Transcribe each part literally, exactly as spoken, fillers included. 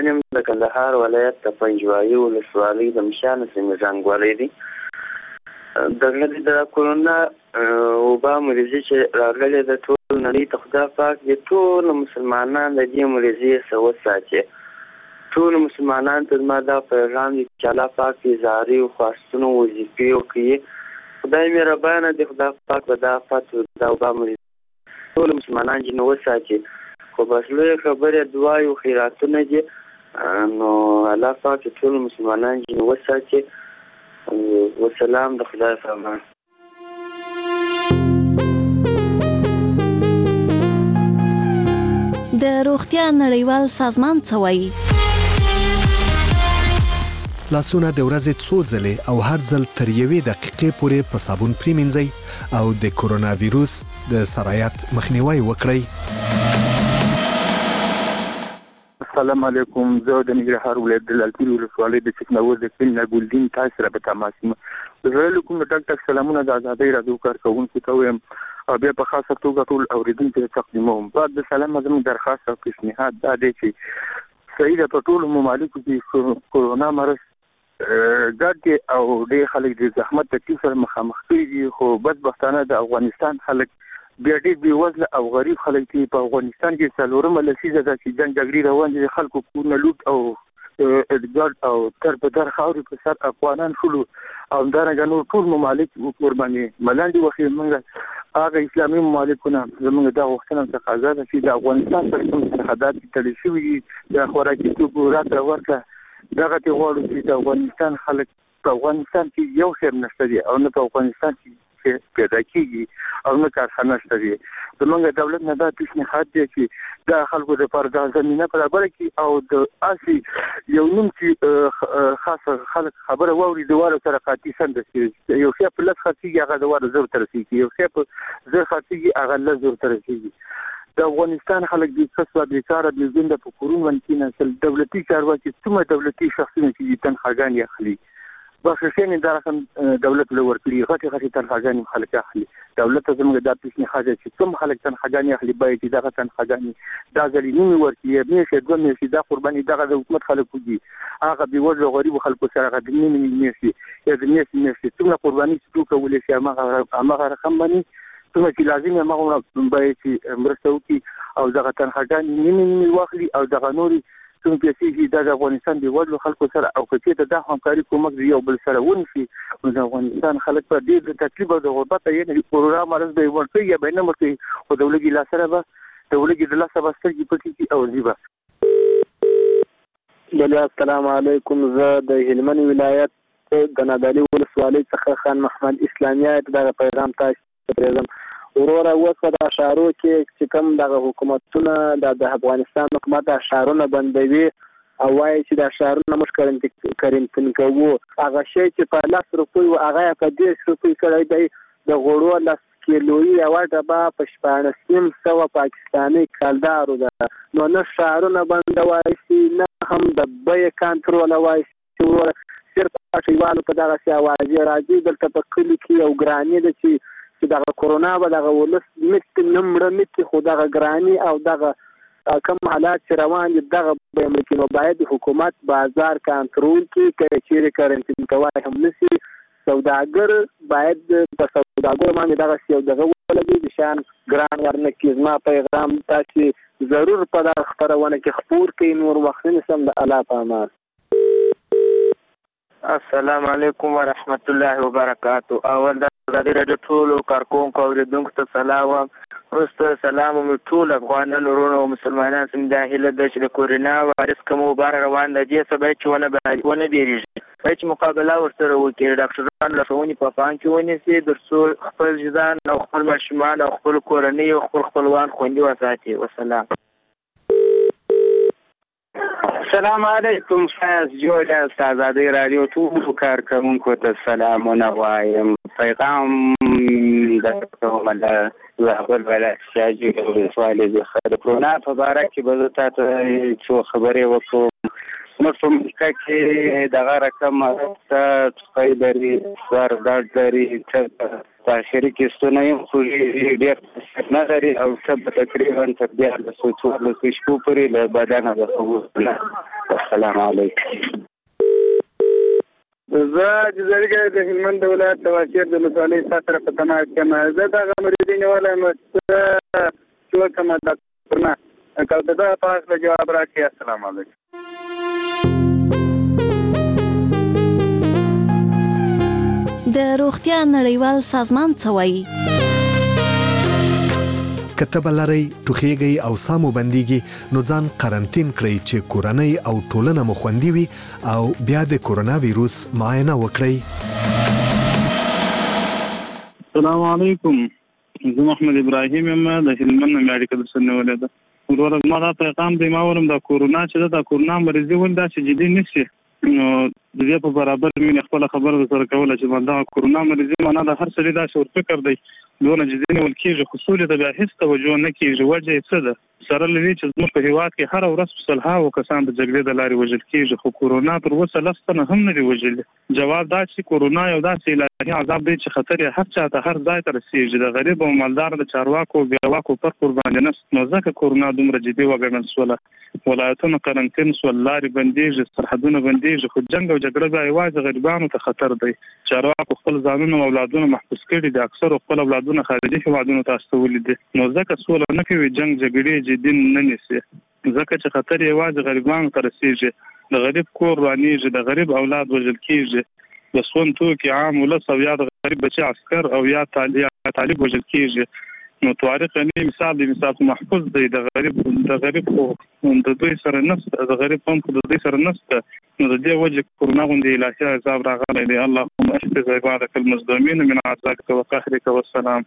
نیم د کندهار ولایت د پنجوایي ولسوالۍ د مشانه سیمې ځانګړی دی. دغه د کورونا وبا مریضي چې راغلې د ټول نړۍ ته خدای پاک د ټول مسلمانان د دې مریضي څخه وساتي. ټول مسلمانان ته ما دا پیغام دی چې الله پاک دې زاري او خواستونه وظیفې وکړي. خدای مهربانه دی، خدای پاک به دا فتو دا وبا مریضي ټول مسلمانان جنو وساتي. خو بس لوی خبره دعا او خیراتونه دي، نو الله پاک ټول مسلمانان جنو وساتي. وسلام د خدای فرمان. د روغتیا نړیوال سازمان څه وایي؟ لاسونه د ورځې څو ځلې او هر ځل تر یوې دقیقې پورې په صابون پریمنځئ او د کورونا ویروس د سرایت مخنیوي وکړئ. السلام علیکم. زه د ننګرهار ولایت د لعل پورې ولسوالۍ د چکناوز د کلي ګلدین تاسو سره په تماس یم. زه کوم ټک ټک سلامونه د آزادۍ رادیو کارکوونکو ته وایم او بیا په خاصه توګه ټول اوریدونکو ته تقدیموم. بعد د سلام زموږ درخواست او پیشنهاد دا دی چې صحیح ده په ټولو ممالکو کې کورونا مرض ګډ او ډېر خلک د زحمت تکلیف سره مخامخ کیږي، خو بدبختانه د افغانستان خلک بیا ډېر بېوزله او غریب خلک دي. په افغانستان کې څلورمه لسیزه ده چې جنګ جګړې روان دي، خلکو کورونه لوټ او ادګار او تر په در خاورې په سر افغانان شولو او همدارنګه نور ټول ممالک ورباندې ملاندې وخې. موږ هغه اسلامي ممالکونه زموږ دا غوښتنه تقاضا ده چې د افغانستان سره کوم سرحدات تړل شوي دي د خوراکي توکو راکړه ورکړه دغه ته غواړو چې د افغانستان خلک په افغانستان کې یو خیر نشته دي او نه په افغانستان کې پیدا کیږي او نه کارخانه شته دي. زموږ دولت نه دا پیشنهاد دی چې دا خلکو لپاره دا زمینه برابره کړي او د اسی یو نوم چې خاص خلک خبره واوري د واره سره قاطي سند شي. یو څه په لږ خرڅيږي هغه د واره زر تر رسیږي، یو څه په زر خرڅيږي هغه لږ زر تر رسیږي. د افغانستان خلک د کسب د کار د ژوند په کورون باندې نه سل دولتي چارواکي څومره دولتي شخصونه چې تنخواګان اخلي بخښنه دا رقم دولت له ورکړي غټي غټي تنخواګان خلک اخلي. دولت زموږ د پیشنهاد چې کوم خلک تنخواګان اخلي باید چې دغه تنخواګان دا ځلې نیمه ورکړي میشه دوه میشه دا قرباني دغه د حکومت خلکو دي هغه به وځو غریب خلکو سره غدنی نیمه میشه یا د میشه میشه څومره قرباني چې کولې شي هغه هغه رقم باندې څومره چې لازم یې هغه باید چې مرسته وکړي او دغه تنخواګان نیمه نیمه واخلي او دغه نوري څنګه چې د افغانستان د وړلو خلکو سره او کچې ته د همکاري کومک یو بل سره ونشي نو د افغانستان خلک په ډېر تکلیف او د غربت یې کورونا مرض به ورته یا به نه مرته او دولتي لا سره به دولتي د لاسه بستګي پټي او زیبا. السلام علیکم. زه د هلمند ولایت د نادعلي ولسوالۍ څخه خان محمد اسلامیت دغه پیغام تاسو ته پرېږدم. وروره اوس په د اشارو کې چې کوم دغه حکومتونه د افغانستان حکومت اشارونه بندوي او وایي چې د اشارونه موږ کرنټین کوو، هغه شی چې په لس روپۍ و هغه په دېرش روپۍ کړی دی د غوړو لس کیلویي یوه ډبه په شپاړس نیم سوه پاکستاني کلدارو ده. نو نه ښارونه بندوای شي نه هم د بیې کنټرولوای شي. وروره صرف اټیوالو په دغسې اوازې راځي. دلته په کلي کې یو ګراني ده چې چې دغه کورونا به دغه ولس مت نه مړه متي خو دغه ګراني او دغه کوم حالات چې روان دي دغه به ممکن نو باید حکومت بازار کنټرول کړي که چیرې کرنټین کوای هم نشي. سوداګر باید په سوداګر باندې دغه یو دغه ولګي د شان ګران ورنه کې زما پیغام تاسو ضرور په دغه خبرونه کې خپور کړئ. نور وخت نه سم د الله په امان. السلام علیکم ورحمت الله وبرکاتہ. اول د رادیو ټول کارکونکو اوریدونکو ته سلام ورسته سلام او ټول افغانانو ورونو او مسلمانانو سم د هیله د چې د کورونا وایرس کوم بار روان دی سبا چې ونه ونه بیریږي چې مقابله ورسره وکړي. ډاکټران لارښوونې په پام کې ونیسي ترڅو خپل ځان او خپل ماشومان او خپل کورنۍ او خپل خپلوان خوندي وساتي. والسلام. السلام علیکم. فیض جوړ آزادۍ رادیو ټول کارکوونکو ته سلامونه وایم. پیغام درکوم د زابل ولایت شاجوی ولسوالۍ د کورونا په باره کې به زه تاسو څو خبرې وکړم. نو په مکه کې دغه رقم څه لري سر درد لري په اخري کې ستونه یې خو ډېر نه لري او څه تقریبا تر دیارلسو څوارلسو شپو پورې له بدنه د خوب نه. السلام علیکم. زه چې زړګی د هلمند ولایت د واشیر د ولسوالۍ ساتره په تماس کې یم. زه دغه مریضي نیولی یم چې څه وکړم ډاکټر نه که د دغه په هکله جواب راکړي. السلام علیکم. د روغتیا نړیوال سازمان څه وایي؟ کتب لري ټوخیږي او سامو بنديږي نو ځان قرنټین کړئ چې کورنۍ او ټولنه مو خوندي وي او بیا د کرونا وایروس معاینه وکړئ. السلام علیکم. زه محمد ابراهیم یم د هلمند میډیکل سنټر ولید. ورور ما دا پیغام دی ما ورم د کورونا چې د کورونا مریضي ول دا چې جدي نشي نو د دې په برابر مين خپل خبره سره کوله چې باندې کورونا مریضي معنا د هر سړي دا شور فکر دی دونه جدي نیول کېږي خصوصي د بیا هیڅ توجه نه کېږي. وجه یې څه ده؟ سره لري چې زموږ په هیواد کې هر ورځ په سلهاوو کسان د جګړې د لارې وژل کېږي خو کورونا تر اوسه لس تنه هم نه دي وژلي. جواب دا چې کورونا یو داسې الهي عذاب دی چې خطر یې هر چا ته هر ځای ته رسېږي. د غریب او مالدار د چارواکو بیاواکو پر قرباني نشته نو ځکه کورونا دومره جدي وګڼل شوله. ولایتونه قرنټین شول، لارې بندېږي، سرحدونه بندېږي خو جنګ او جګړه بیا یوازې غریبانو ته خطر دی. چارواکو خپل ځانونه او اولادونه محبوس کړي دي. اکثرو خپل اولادونه خارجي هیوادونو ته استولي دي نو ځکه سوله نه کوي جنګ جګړې جدي نه نیسي ځکه چې خطر یوازې غریبانو ته رسېږي. د غریب کور رانیږي، د غریب اولاد وژل کېږي، د سون توکي عام ولس او یا د غریب بچي عسکر او یا طالب وژل کېږي. نو طارق غني مثال دی، مثال محفوظ دی. د غریب د غریب خو د دوی سره نشته، د غریب هم خو د دوی سره نشته نو د دې وجه کورونا غوندې الهي عذاب راغلی دی. اللهم احفظ عبادك المظلومين من عذابك وقهرك والسلام.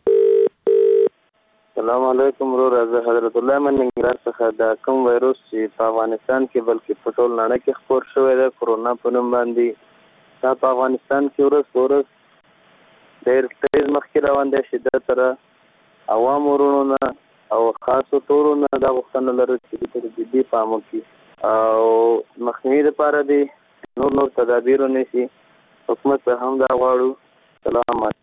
السلام علیکم ورور. زه حضرت الله من ننګرهار څخه د کوم وایروس چې په افغانستان کې بلکې په ټول نړۍ کې خپور شوی دی کرونا په نوم باندې دا په افغانستان کې ورځ په ورځ ډېر تیز مخکې روان دی. شدت سره عوامو ورونو نه او خاصو ټولو نه دا غوښتنه لرو چې تر جدي پام وکړي او مخنیوي لپاره دې نور نور تدابیر ونیسي. حکومت ته هم دا غواړو. سلام علیکم.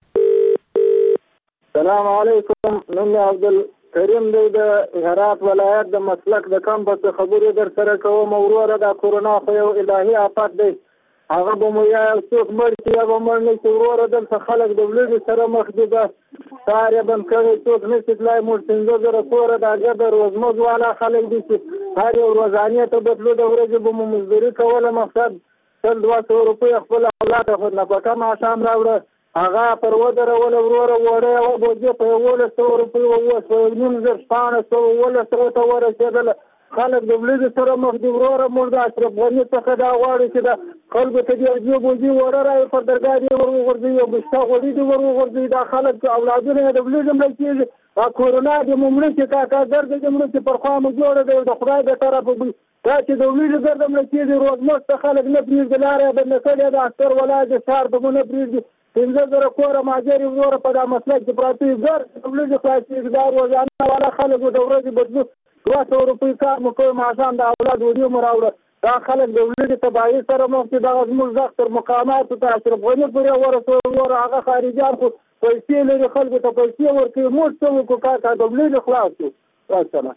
السلام علیکم. نوم عبدالکریم دی د هرات ولایت د مسلک د کمپ څخه خبرې در سره کوم. وروره دا کورونا خو یو الهي آفت دی، هغه به مو یا څوک مړ شي یا به مړ نه شي. وروره دلته خلک د ولیږې سره مخ دي، د ښار یې بند کړی، څوک نه شي تللی. موږ پنځه زره کوره د ګډه روزمز والا خلک دي چې هر یو ورځانیې ته بدلو د ورځې به مو مزدوري کوله. مقصد سل دوه سوه روپۍ خپل اولاد ته خو نفقه ماښام راوړه، هغه پر ودروله. وروره وړی یوه بوجۍ په یولس سوه روپۍ اووه سوه نیم زر شپاړس سوه اوولس سوو ته ورسېدله. خلک د ولیږې سره مخ دي. وروره موږ د اشرف غني څخه دا غواړو چې د خلکو ته دې دوه بوجۍ وړه رایې پر درګاه دې ور وغورځوي او بشته غوړي دې ور وغورځوي. دا خلک اولادونه یې د ولیږې مړه کېږي. دا کورونا دې مو مړه شي، کاکا ګرد دې مړه شي، پر خوا مو جوړه دی د خدای د طرفه. دا چې د ولیږې ګرده مړه کېږي روزمز ته خلک نه پرېږدي، لاره یې بنده کړې ده. اکثر ولایت د ښار ته مو نه پرېږدي. پنځه زره کوره ماجرې وروره په دا مسلک کې پراته وي. ګر د ولیږې خلاصېږي. دا روزانه والا خلک د ورځې بدلو دوه سوه روپۍ کار مو کوي، ماښام د اولاد وډیو مو راوړه. دا خلک د ولیږې تباهي سره مخ دي. دغه زموږ غږ تر مقاماتو ته اشرف غني پورې ورسوي. وروره هغه خارجیان خو پیسې لري، خلکو ته پیسې ورکوي. موږ څه وکړو کاکا؟ د ولیږې خلاص شو. والسلام.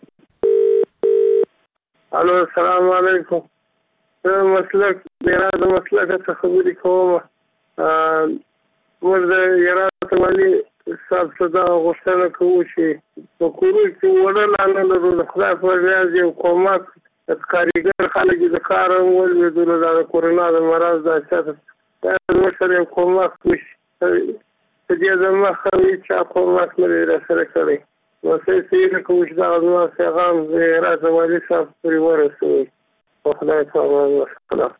الو السلام علیکم. زه مسلک د هرات د مسلکه څخه خبرې کوم. موږ د هرات والي صاحب څخه دا غوښتنه کوو چې په کورونو کې وړه لا نه لرو. د خدای په ریاض یو کومک د کارګر خلک د کار هم ولوېدلو. دا د کورونا د مرض دا چاته دا زموږ سره یو کومک وشي. په دې دمخه هېچا کومک نه دی راسره کړی. نو څه یې هیله کوو چې دغه زما پیغام د هرات والي صاحب پورې ورسوي. په خدای په امان. والسلام.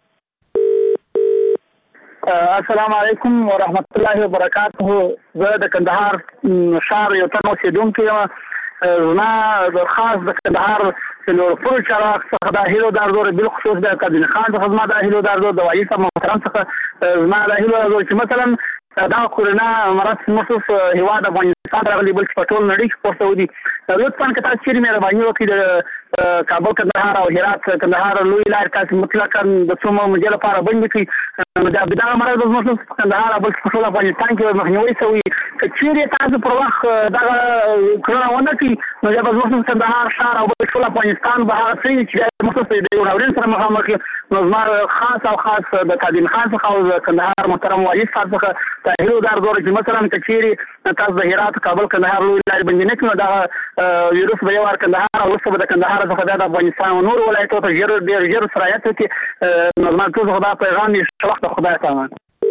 السلام علیکم ورحمت الله وبرکاته. زه د کندهار ښار یو تن اوسېدونکی یم. زما د خاص د کندهار نورپور چراغ څخه دا هیلو دردور بالخصوص د قادر خان څخه زما دا هیلو دردور د وایي صاحب محترم څخه زما دا هیلو دردور چې مثلا دا کورونا مرض مخصوص هیواد افغانستان راغلی بلکې په ټول نړۍ کې خپور شوی دی. لطفا که تاسو چیرې مهرباني وکړئ د کابل کندهار او هرات کندهار لوی لارې تاسو مطلقاً د څو مودې لپاره بندې کړئ. دا دغه مرض به زموږ په کندهار او بل ټول افغانستان کې مخنیوي شوی. که چیرې تاسو پر وخت دغه کړنه ونه کړي نو بیا به زموږ په کندهار ښار او بل ټول افغانستان به هغه څه چې موږ د یو ناورین سره مخامخ یو. نو زما خاص او خاص د تعلیم خان څخه او د کندهار محترم والي صاحب څخه تحلیل دار دور چې مثلا که چیرې تاسو د هرات کابل کندهار لوی لارې بندې نه کړي نو دغه ویروس به یو وار کندهار او وروسته به د کندهار څخه د افغانستان او نور ولایتو ته ژر ډېر ژر سرایت وکړي. نو زما ټول خدا پیغام دی وخت خدای تعالی.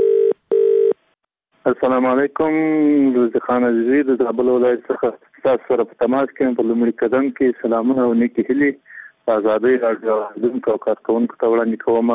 السلام علیکم. روزي خان عزیزي د کابل ولایت څخه تاسو سره په تماس کې په لومړي قدم کې سلامونه او نیکی هیلې آزادۍ راډیو اوریدونکو او کارکوونکو ته وړاندې کوم.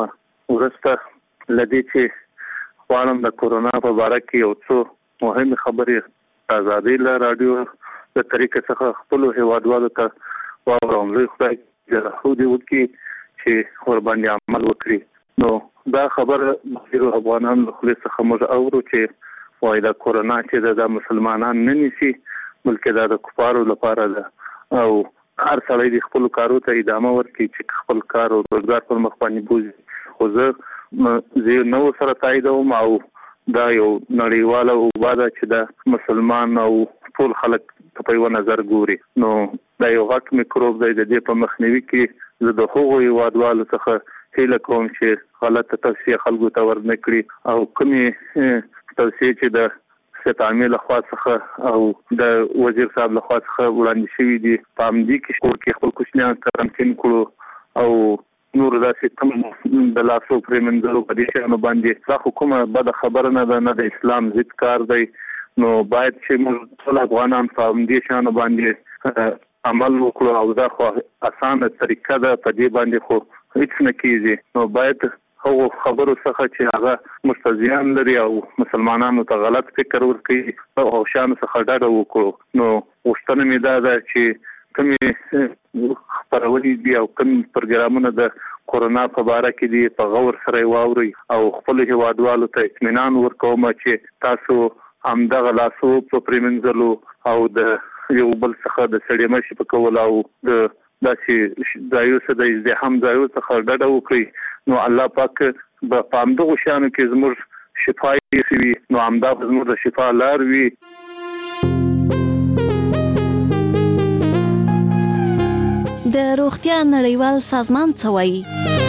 وروسته له دې چې غواړم د کورونا په باره کې یو څو مهمې خبرې آزادۍ له راډیو د طریقې څخه خپلو هیوادوالو ته واورم. لوی خدای جل دې وکړي چې ورباندې عمل وکړي. نو دا خبر ډیرو افغانانو له خولې څخه موږ اورو چې وایي دا کورونا چې د مسلمانان نه نیسي بلکې دا د کفارو لپاره ده او هر سړی د خپل کارو ته ادامه ورکړي چې خپل کار او روزګار پر مخ باندې بوزي. خو زه زه نو سره تاییدوم او دا یو نړیواله وبا ده چې د مسلمان او ټول خلک په یو نظر ګوري. نو دا یو غټ میکروب دی. د دې په مخنیوي کې زه د هغو هیوادوالو څخه هیله کوم چې غلطه توصیه خلکو ته ورنه کړي او کومې توصیې چې د سیاست عامل لخوا څخه او د وزیر صاحب لخوا څخه وړاندې شوي دي په همدې کې کور کې خپل کوچنیان کرنټین کړو او نور داسې کوم د لاسو پرې منځلو په دې شیانو باندې دا خو کومه بده خبره نه ده، نه د اسلام ضد کار دی. نو باید چې موږ ټول افغانان په همدې شیانو باندې عمل وکړو او دا خو اسانه طریقه ده، په دې باندې خو هیڅ نه کیږي. نو باید هغو خبرو څخه چې هغه مستزیان لري او مسلمانانو ته غلط فکر ورکوي او شانو څخه ډډه وکړو. نو غوښتنه مې دا ده چې کومې خپرونې دي او کوم پروګرامونه د کورونا په باره کې دي په غور سره واوري او خپل هیوادوالو ته اطمینان ورکوم چې تاسو همدغه لاسو په پریمنځلو او د یو بل څخه د سړي مشي په کول او د داسې ځایو څخه د ازدحام ځایو څخه ډډه وکړي. نو الله پاک به په همدغو شیانو کې زموږ شفا ایښې وي. نو همدا به زموږ د شفا لار وي. د روغتیا نړیوال سازمان څه وایي؟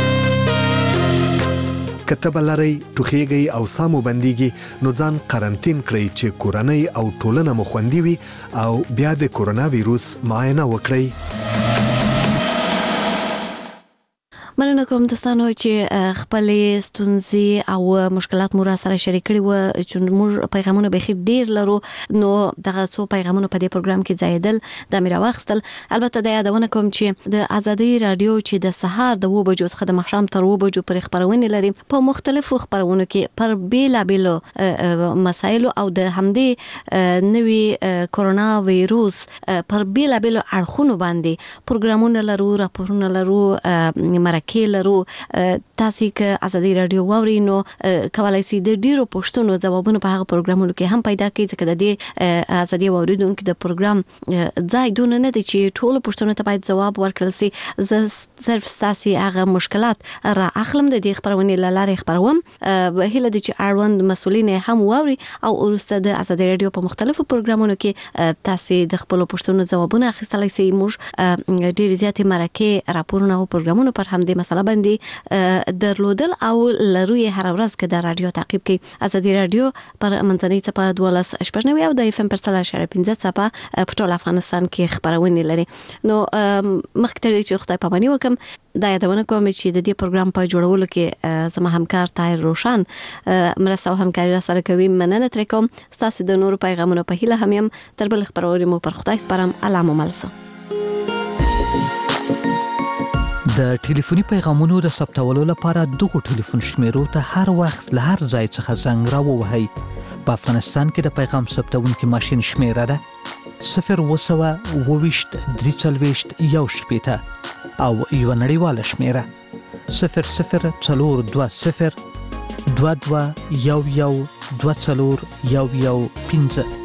کتب لري ټوخیږي او سامو بنديږي نو ځان قرنټین کړئ چې کورنۍ او ټولنه مو خوندي وي او بیا د کورونا وایروس معاینه وکړئ. مننه کوم دوستانو چې خپل ستونزې او مشکلات مو را سره شریک کړي و چې موږ پیغامونه به خیر ډیر لرو. نو دغه څو پیغامونه په دې پروګرام کې ځایدل د میرا واخستل. البته د یادونه کوم چې د ازادي رادیو چې د سهار د و بجو څخه د مخام تر و بجو پر خبرونه لري په مختلفو خبرونو کې پر بیلا بیلو مسایل او د همدې نوې کورونا وایروس پر بیلا بیلو اړخونو باندې پروګرامونه لرو، راپورونه لرو، مرکه کې لرو. تاسو که ازادي رادیو واورئ نو کولای شئ د ډیرو پوښتنو ځوابونه په هغه پروګرامونو کې هم پیدا کړئ ځکه د دې ازادي واوریدونکو د پروګرام ځای دونه نه دی چې ټول پوښتنو ته باید ځواب ورکړل شي. زه صرف تاسو هغه مشکلات را اخلم د دې خبرونې لاله خبروم. هله د چې اړوند مسولین هم واوري او ورسته د ازادي رادیو په مختلفو پروګرامونو کې تاسو د خپل پوښتنو ځوابونه اخیستلای شئ. موږ ډیر زیاتې مرکه راپورونه او پروګرامونه پر هم د مسله باندې درلودل او لروي هر ورځ کې د رادیو تعقیب کې ازادي رادیو پر منځنۍ صفه دولس شپږ او د اف ام پر سلا شر پنځه صفه په ټول افغانستان کې خبرونه لري. نو مخکې چې خدای پاماني وکم دا یادونه کوم چې د دې پروګرام په جوړولو کې زما همکار طاهر روشن مرسته او همکاري را سره کوي. مننه تر کوم. تاسو د نورو پیغامونو په هیله هم يم تر بل خبرونه مو پر خدای سپارم. الله مو ملسه. د ټلیفوني پیغامونو د ثبتولو لپاره دغه ټلیفون شمیرو ته هر وخت له هر ځای څخه زنګ راووهئ. په افغانستان کې د پیغام ثبتونکو ماشين شمیره ده صفر وسوه اوويشت درې څلويشت یو شپېته او یو نړیواله شمیره صفر صفر څلور دوه صفر دوه دوه یو یو دوه څلور یو یو پنځه.